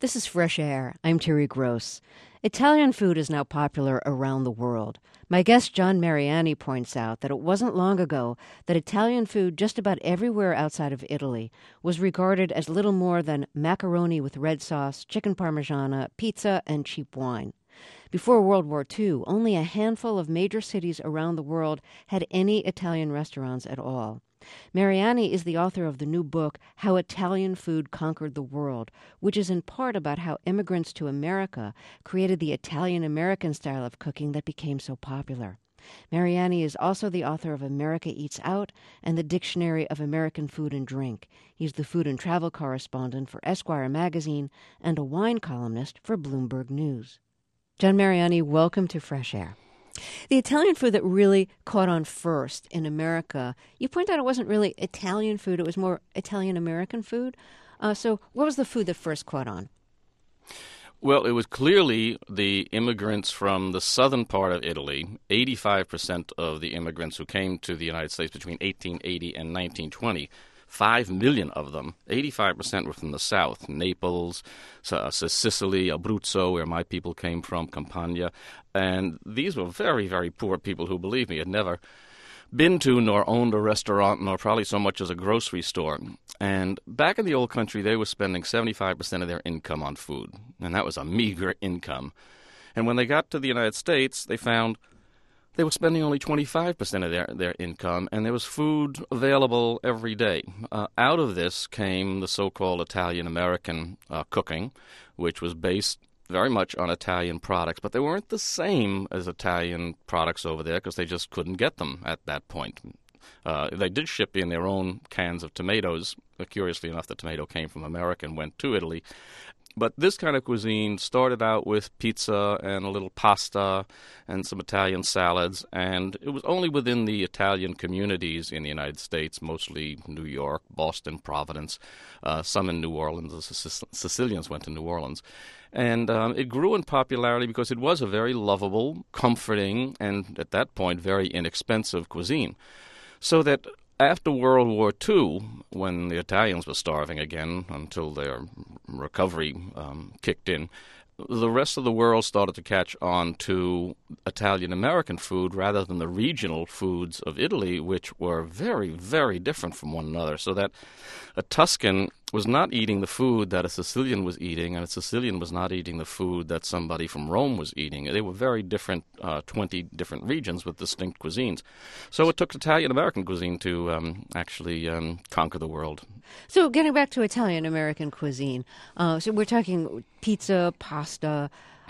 This is Fresh Air. I'm Terry Gross. Italian food is now popular around the world. My guest John Mariani points out that it wasn't long ago that Italian food just about everywhere outside of Italy was regarded as little more than macaroni with red sauce, chicken parmigiana, pizza, and cheap wine. Before World War II, only a handful of major cities around the world had any Italian restaurants at all. Mariani is the author of the new book, How Italian Food Conquered the World, which is in part about how immigrants to America created the Italian-American style of cooking that became so popular. Mariani is also the author of America Eats Out and the Dictionary of American Food and Drink. He's the food and travel correspondent for Esquire magazine and a wine columnist for Bloomberg News. John Mariani, welcome to Fresh Air. The Italian food that really caught on first in America, you point out it wasn't really Italian food, it was more Italian-American food. So what was the food that first caught on? Well, it was clearly the immigrants from the southern part of Italy. 85% of the immigrants who came to the United States between 1880 and 1920, 5 million of them, 85% were from the south, Naples, Sicily, Abruzzo, where my people came from, Campania. And these were very, very poor people who, believe me, had never been to nor owned a restaurant nor probably so much as a grocery store. And back in the old country, they were spending 75% of their income on food, and that was a meager income. And when they got to the United States, they found they were spending only 25% of their income, and there was food available every day. Out of this came the so-called Italian-American cooking, which was based very much on Italian products, but they weren't the same as Italian products over there because they just couldn't get them at that point. They did ship in their own cans of tomatoes. Curiously enough, the tomato came from America and went to Italy. But this kind of cuisine started out with pizza and a little pasta and some Italian salads, and it was only within the Italian communities in the United States, mostly New York, Boston, Providence, some in New Orleans. The Sicilians went to New Orleans. And it grew in popularity because it was a very lovable, comforting, and at that point very inexpensive cuisine. So that after World War II, when the Italians were starving again until their recovery kicked in, the rest of the world started to catch on to Italian-American food rather than the regional foods of Italy, which were very, very different from one another. So that a Tuscan was not eating the food that a Sicilian was eating, and a Sicilian was not eating the food that somebody from Rome was eating. They were very different, 20 different regions with distinct cuisines. So it took Italian-American cuisine to actually conquer the world. So getting back to Italian-American cuisine, so we're talking pizza, pasta,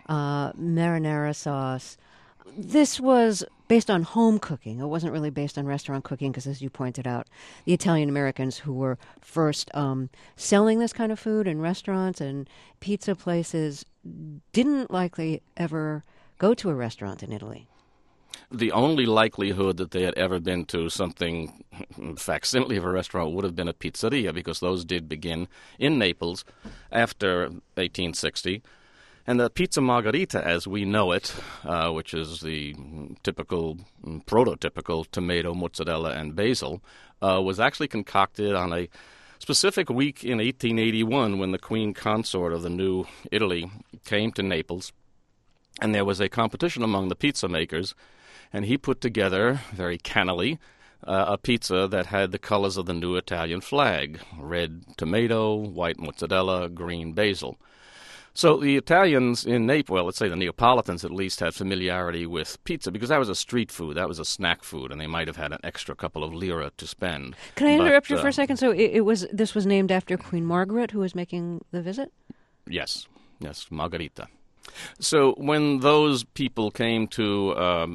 marinara sauce. This was based on home cooking. It wasn't really based on restaurant cooking because, as you pointed out, the Italian-Americans who were first selling this kind of food in restaurants and pizza places didn't likely ever go to a restaurant in Italy. The only likelihood that they had ever been to something facsimile of a restaurant would have been a pizzeria, because those did begin in Naples after 1860. And the pizza margherita, as we know it, which is the typical, prototypical tomato, mozzarella, and basil, was actually concocted on a specific week in 1881 when the Queen Consort of the New Italy came to Naples. And there was a competition among the pizza makers, and he put together, very cannily, a pizza that had the colors of the new Italian flag: red tomato, white mozzarella, green basil. So the Italians in Naples, well, let's say the Neapolitans at least, had familiarity with pizza because that was a street food, that was a snack food, and they might have had an extra couple of lira to spend. Can I interrupt you for a second? So this was named after Queen Margaret, who was making the visit? Yes, Margherita. So when those people came to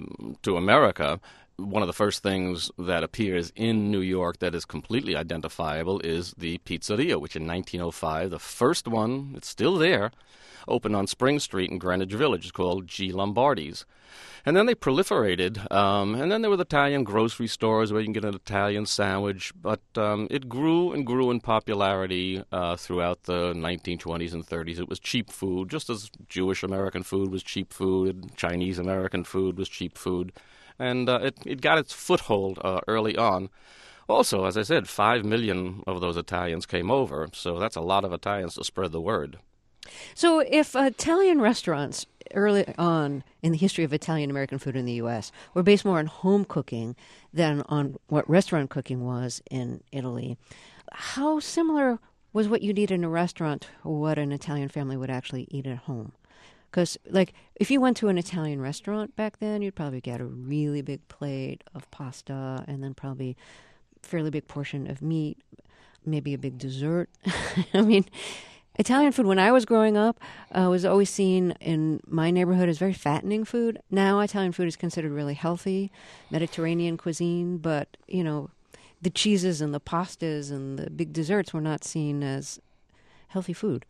America, one of the first things that appears in New York that is completely identifiable is the pizzeria, which in 1905, the first one, it's still there, opened on Spring Street in Greenwich Village. It's called G. Lombardi's. And then they proliferated, and then there were Italian grocery stores where you can get an Italian sandwich, but it grew and grew in popularity throughout the 1920s and 30s. It was cheap food, just as Jewish American food was cheap food, Chinese American food was cheap food, and it got its foothold early on. Also, as I said, 5 million of those Italians came over, so that's a lot of Italians to spread the word. So if Italian restaurants early on in the history of Italian American food in the U.S. were based more on home cooking than on what restaurant cooking was in Italy, how similar was what you'd eat in a restaurant to what an Italian family would actually eat at home? Because, like, if you went to an Italian restaurant back then, you'd probably get a really big plate of pasta and then probably a fairly big portion of meat, maybe a big dessert. I mean, Italian food, when I was growing up, was always seen in my neighborhood as very fattening food. Now Italian food is considered really healthy, Mediterranean cuisine, but, you know, the cheeses and the pastas and the big desserts were not seen as healthy food.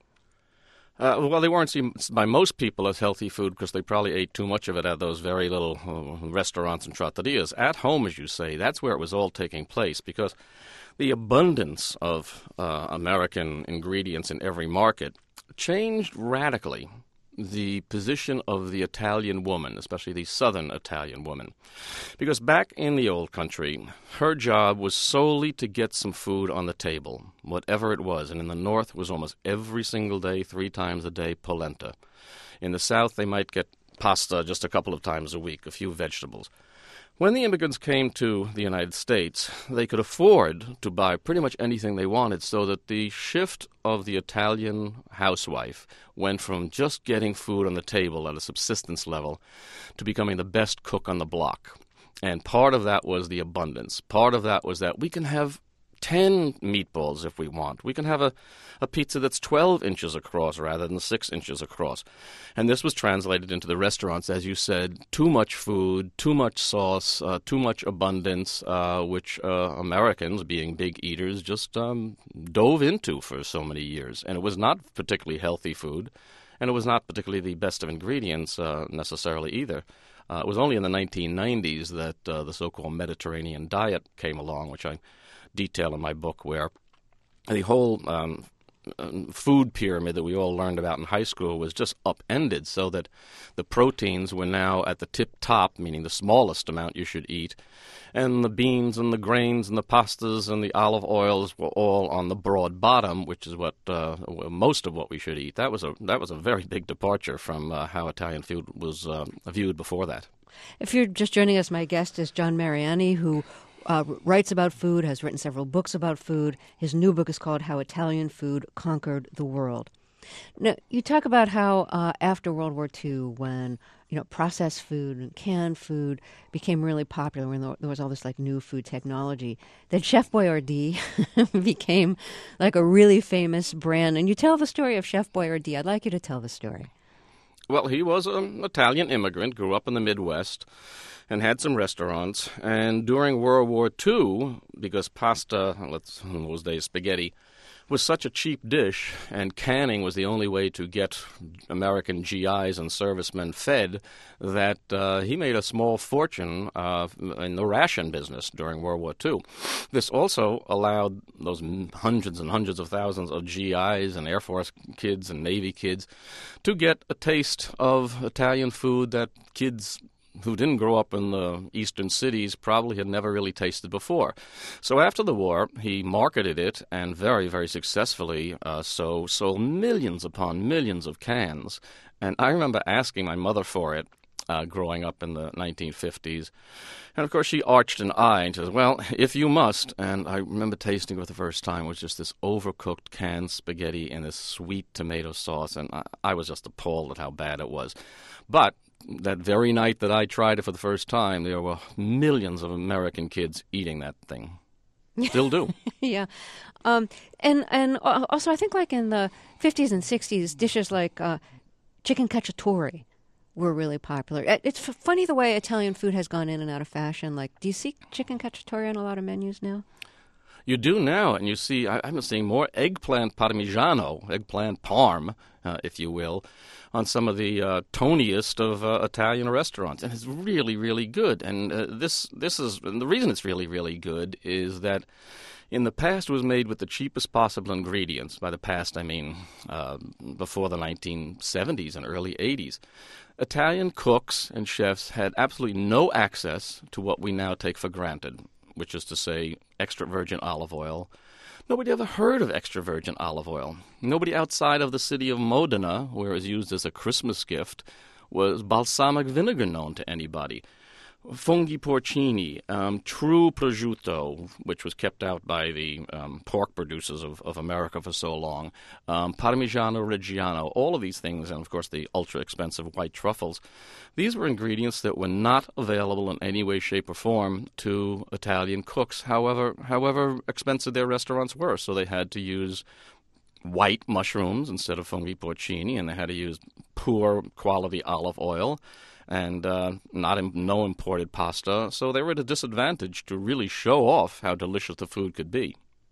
Well, they weren't seen by most people as healthy food because they probably ate too much of it at those very little restaurants and trattorias. At home, as you say, that's where it was all taking place because the abundance of American ingredients in every market changed radically the position of the Italian woman, especially the southern Italian woman. Because back in the old country, her job was solely to get some food on the table, whatever it was. And in the north, it was almost every single day, 3 times a day, polenta. In the south, they might get pasta just a couple of times a week, a few vegetables. When the immigrants came to the United States, they could afford to buy pretty much anything they wanted, so that the shift of the Italian housewife went from just getting food on the table at a subsistence level to becoming the best cook on the block. And part of that was the abundance. Part of that was that we can have 10 meatballs if we want. We can have a pizza that's 12 inches across rather than 6 inches across. And this was translated into the restaurants, as you said, too much food, too much sauce, too much abundance, which Americans, being big eaters, just dove into for so many years. And it was not particularly healthy food, and it was not particularly the best of ingredients necessarily either. It was only in the 1990s that the so-called Mediterranean diet came along, which I detail in my book, where the whole food pyramid that we all learned about in high school was just upended, so that the proteins were now at the tip top, meaning the smallest amount you should eat, and the beans and the grains and the pastas and the olive oils were all on the broad bottom, which is what most of what we should eat. That was a very big departure from how Italian food was viewed before that. If you're just joining us, my guest is John Mariani, who writes about food, has written several books about food. His new book is called How Italian Food Conquered the World. Now, you talk about how after World War II, when processed food and canned food became really popular, when there was all this like new food technology, that Chef Boyardee became like a really famous brand. And you tell the story of Chef Boyardee. I'd like you to tell the story. Well, he was an Italian immigrant, grew up in the Midwest, and had some restaurants. And during World War II, because pasta, in those days spaghetti, was such a cheap dish, and canning was the only way to get American GIs and servicemen fed, that he made a small fortune in the ration business during World War II. This also allowed those hundreds and hundreds of thousands of GIs and Air Force kids and Navy kids to get a taste of Italian food that kids who didn't grow up in the eastern cities probably had never really tasted before. So after the war, he marketed it, and very, very successfully sold millions upon millions of cans. And I remember asking my mother for it growing up in the 1950s. And, of course, she arched an eye and says, well, if you must. And I remember tasting it for the first time. It was just this overcooked canned spaghetti in this sweet tomato sauce, and I was just appalled at how bad it was. But that very night that I tried it for the first time, there were millions of American kids eating that thing. Still do. Yeah. And also I think like in the 50s and 60s, dishes like chicken cacciatore were really popular. It's funny the way Italian food has gone in and out of fashion. Like, do you see chicken cacciatore on a lot of menus now? You do now, and you see, I've been seeing more eggplant parmigiano, eggplant parm, if you will, on some of the toniest of Italian restaurants, and it's really, really good. And this is, and the reason it's really, really good is that in the past it was made with the cheapest possible ingredients. By the past, I mean before the 1970s and early 80s. Italian cooks and chefs had absolutely no access to what we now take for granted, which is to say extra virgin olive oil, Nobody ever heard of extra virgin olive oil. Nobody outside of the city of Modena, where it was used as a Christmas gift, was balsamic vinegar known to anybody. Funghi porcini, true prosciutto, which was kept out by the pork producers of America for so long, Parmigiano Reggiano, all of these things, and of course the ultra-expensive white truffles. These were ingredients that were not available in any way, shape, or form to Italian cooks, however expensive their restaurants were. So they had to use white mushrooms instead of funghi porcini, and they had to use poor quality olive oil and no imported pasta. So they were at a disadvantage to really show off how delicious the food could be.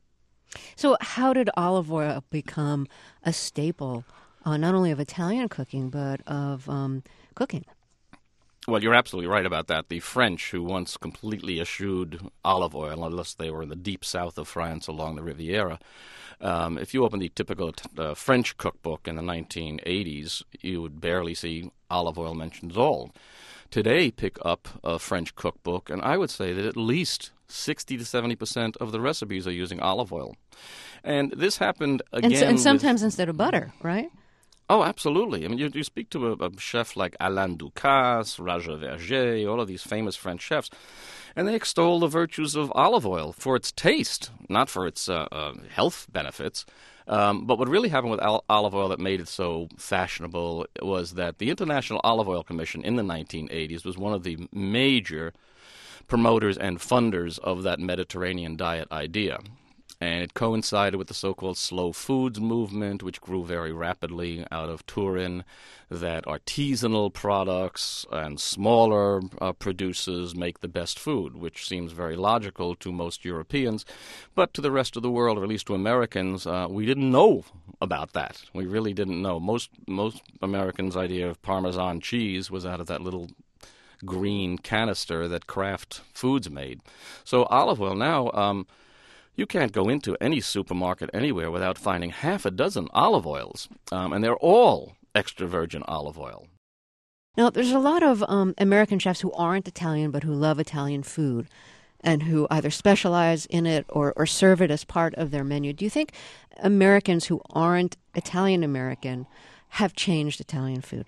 So how did olive oil become a staple not only of Italian cooking, but of cooking? Well, you're absolutely right about that. The French, who once completely eschewed olive oil, unless they were in the deep south of France along the Riviera, if you open the typical French cookbook in the 1980s, you would barely see olive oil mentioned at all. Today, pick up a French cookbook, and I would say that at least 60 to 70% of the recipes are using olive oil. And this happened again. And sometimes instead of butter, right? Oh, absolutely. I mean, you speak to a chef like Alain Ducasse, Roger Verger, all of these famous French chefs, and they extol the virtues of olive oil for its taste, not for its health benefits. But what really happened with olive oil that made it so fashionable was that the International Olive Oil Commission in the 1980s was one of the major promoters and funders of that Mediterranean diet idea. And it coincided with the so-called slow foods movement, which grew very rapidly out of Turin, that artisanal products and smaller producers make the best food, which seems very logical to most Europeans. But to the rest of the world, or at least to Americans, we didn't know about that. We really didn't know. Most Americans' idea of Parmesan cheese was out of that little green canister that Kraft Foods made. So olive oil now... you can't go into any supermarket anywhere without finding half a dozen olive oils, and they're all extra virgin olive oil. Now, there's a lot of American chefs who aren't Italian but who love Italian food and who either specialize in it or serve it as part of their menu. Do you think Americans who aren't Italian-American have changed Italian food?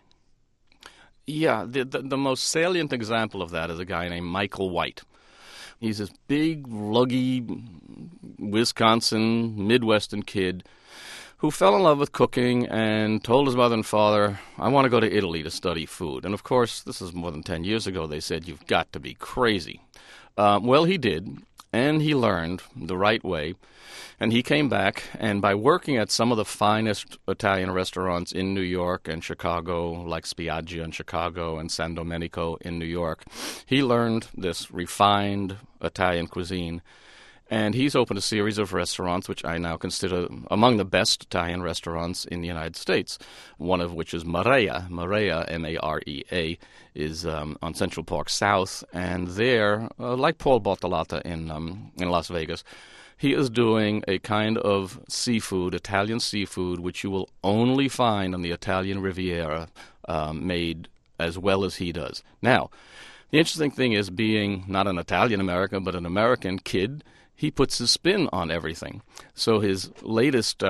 Yeah, the most salient example of that is a guy named Michael White. He's this big, luggy Wisconsin, Midwestern kid who fell in love with cooking and told his mother and father, I want to go to Italy to study food. And, of course, this is more than 10 years ago. They said, you've got to be crazy. Well, he did, and he learned the right way. And he came back, and by working at some of the finest Italian restaurants in New York and Chicago, like Spiaggia in Chicago and San Domenico in New York, he learned this refined Italian cuisine. And he's opened a series of restaurants which I now consider among the best Italian restaurants in the United States, one of which is Marea. Marea, M-A-R-E-A, is on Central Park South. And there, like Paul Bartolotta in Las Vegas, he is doing a kind of seafood, Italian seafood, which you will only find on the Italian Riviera, made as well as he does. Now, the interesting thing is, being not an Italian-American, but an American kid, he puts his spin on everything. So his latest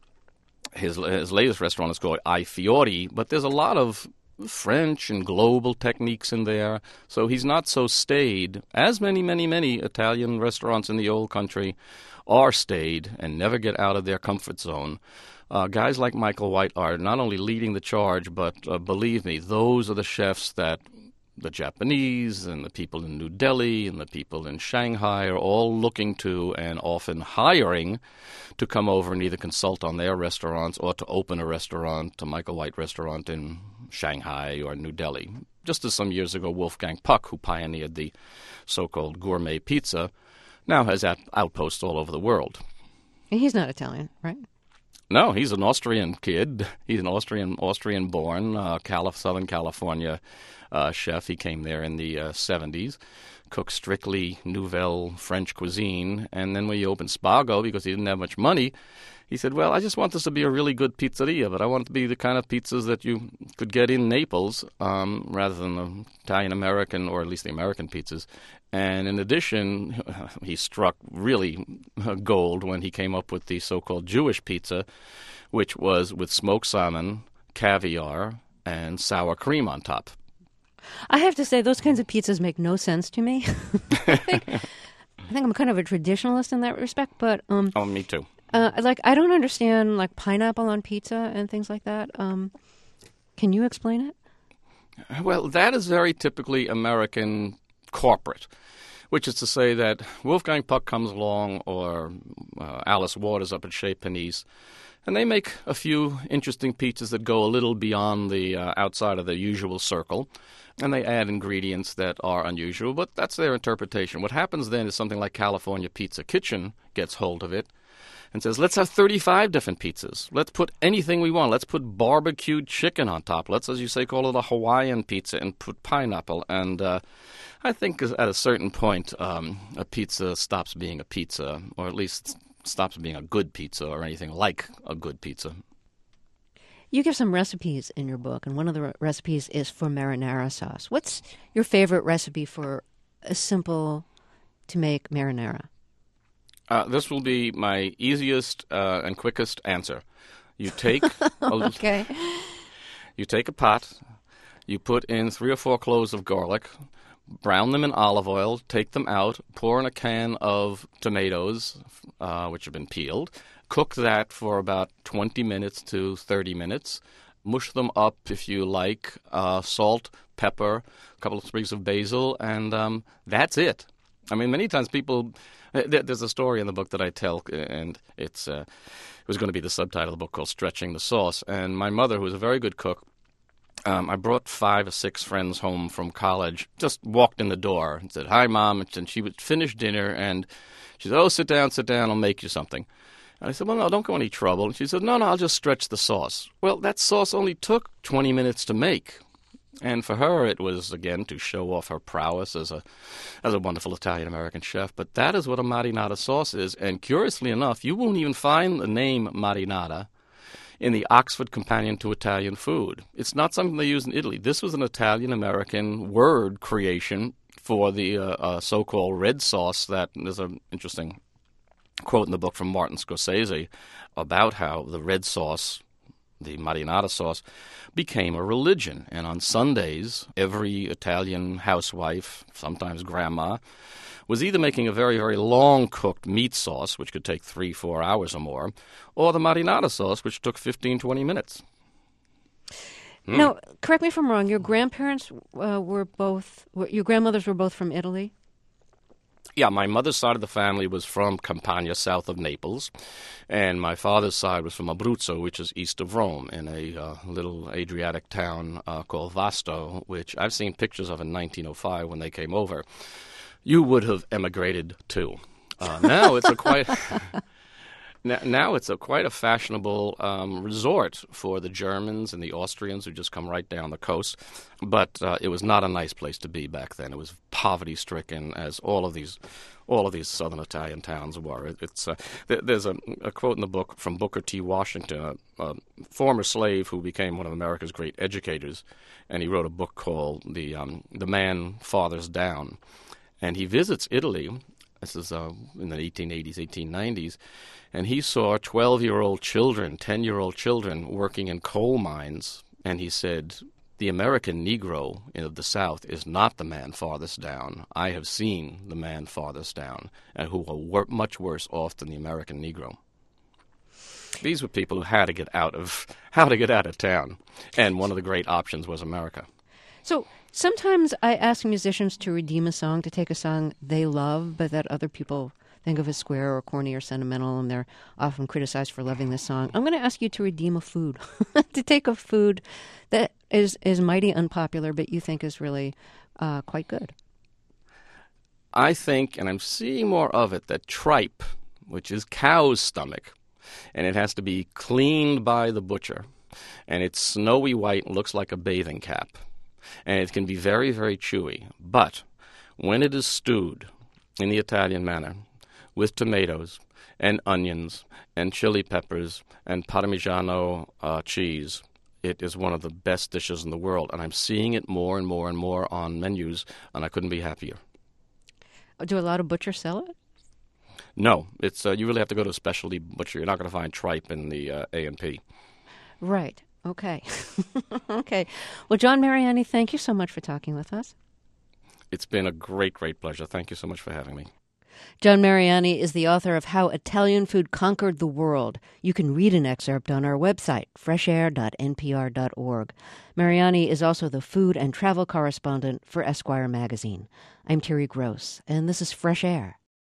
restaurant is called I Fiori, but there's a lot of French and global techniques in there. So he's not so staid, as many Italian restaurants in the old country are staid and never get out of their comfort zone. Guys like Michael White are not only leading the charge, but believe me, those are the chefs that the Japanese and the people in New Delhi and the people in Shanghai are all looking to and often hiring to come over and either consult on their restaurants or to open a restaurant, a Michael White restaurant in Shanghai or New Delhi. Just as some years ago, Wolfgang Puck, who pioneered the so-called gourmet pizza, now has outposts all over the world. He's not Italian, right? No, he's an Austrian kid. He's an Austrian-born, Southern California chef. He came there in the 70s, cooked strictly Nouvelle French cuisine. And then when he opened Spago, because he didn't have much money, he said, well, I just want this to be a really good pizzeria, but I want it to be the kind of pizzas that you could get in Naples rather than the Italian-American, or at least the American pizzas, And in addition, he struck really gold when he came up with the so-called Jewish pizza, which was with smoked salmon, caviar, and sour cream on top. I have to say, those kinds of pizzas make no sense to me. I think I'm kind of a traditionalist in that respect, but Oh, me too. I don't understand like pineapple on pizza and things like that. Can you explain it? Well, that is very typically American corporate, which is to say that Wolfgang Puck comes along or Alice Waters up at Chez Panisse, and they make a few interesting pizzas that go a little beyond the outside of the usual circle, and they add ingredients that are unusual, but that's their interpretation. What happens then is something like California Pizza Kitchen gets hold of it and says, let's have 35 different pizzas. Let's put anything we want. Let's put barbecued chicken on top. Let's, as you say, call it a Hawaiian pizza and put pineapple. And I think at a certain point, a pizza stops being a pizza, or at least stops being a good pizza or anything like a good pizza. You give some recipes in your book, and one of the recipes is for marinara sauce. What's your favorite recipe for a simple-to-make marinara? This will be my easiest and quickest answer. You take Okay. You take a pot, you put in 3 or 4 cloves of garlic, brown them in olive oil, take them out, pour in a can of tomatoes, which have been peeled, cook that for about 20 minutes to 30 minutes, mush them up if you like, salt, pepper, a couple of sprigs of basil, and that's it. I mean, many times people... There's a story in the book that I tell, and it was going to be the subtitle of the book called Stretching the Sauce. And my mother, who was a very good cook, I brought 5 or 6 friends home from college, just walked in the door and said, "Hi, Mom." And she would finish dinner, and she said, "Oh, sit down, I'll make you something." And I said, "Well, no, don't go any trouble." And she said, No, I'll just stretch the sauce. Well, that sauce only took 20 minutes to make. And for her, it was, again, to show off her prowess as a wonderful Italian-American chef. But that is what a marinara sauce is. And curiously enough, you won't even find the name marinara in the Oxford Companion to Italian Food. It's not something they use in Italy. This was an Italian-American word creation for the so-called red sauce. That there's an interesting quote in the book from Martin Scorsese about how the red sauce, the marinara sauce, became a religion. And on Sundays, every Italian housewife, sometimes grandma, was either making a very, very long-cooked meat sauce, which could take 3-4 hours or more, or the marinara sauce, which took 15-20 minutes. Now, correct me if I'm wrong, your grandparents your grandmothers were both from Italy? Yeah, my mother's side of the family was from Campania, south of Naples, and my father's side was from Abruzzo, which is east of Rome, in a little Adriatic town called Vasto, which I've seen pictures of in 1905 when they came over. You would have emigrated too. Now it's a quite now it's quite a fashionable resort for the Germans and the Austrians who just come right down the coast. But it was not a nice place to be back then. It was poverty-stricken, as all of these southern Italian towns were. There's a quote in the book from Booker T. Washington, a former slave who became one of America's great educators, and he wrote a book called The Man Fathers Down. And he visits Italy. This is in the 1880s, 1890s, and he saw 12-year-old children, 10-year-old children working in coal mines, and he said, "The American Negro of the South is not the man farthest down. I have seen the man farthest down, and who are much worse off than the American Negro." These were people who had to get out of town, and one of the great options was America. So sometimes I ask musicians to redeem a song, to take a song they love, but that other people think of as square or corny or sentimental, and they're often criticized for loving this song. I'm going to ask you to redeem a food, to take a food that is mighty unpopular, but you think is really quite good. I think, and I'm seeing more of it, that tripe, which is cow's stomach, and it has to be cleaned by the butcher, and it's snowy white and looks like a bathing cap. And it can be very, very chewy. But when it is stewed in the Italian manner with tomatoes and onions and chili peppers and Parmigiano cheese, it is one of the best dishes in the world. And I'm seeing it more and more and more on menus, and I couldn't be happier. Do a lot of butchers sell it? No, it's you really have to go to a specialty butcher. You're not going to find tripe in the A&P. Right. Okay. Okay. Well, John Mariani, thank you so much for talking with us. It's been a great, great pleasure. Thank you so much for having me. John Mariani is the author of How Italian Food Conquered the World. You can read an excerpt on our website, freshair.npr.org. Mariani is also the food and travel correspondent for Esquire magazine. I'm Terry Gross, and this is Fresh Air.